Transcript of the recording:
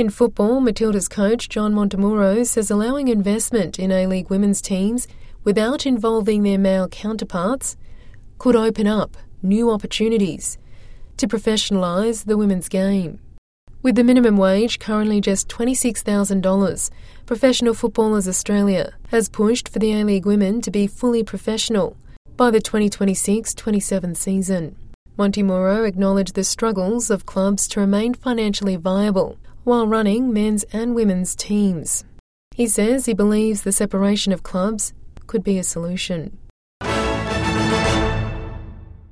In football, Matilda's coach John Montemuro says allowing investment in A-League women's teams without involving their male counterparts could open up new opportunities to professionalise the women's game. With the minimum wage currently just $26,000, Professional Footballers Australia has pushed for the A-League women to be fully professional by the 2026-27 season. Montemuro acknowledged the struggles of clubs to remain financially viable while running men's and women's teams. He says he believes the separation of clubs could be a solution.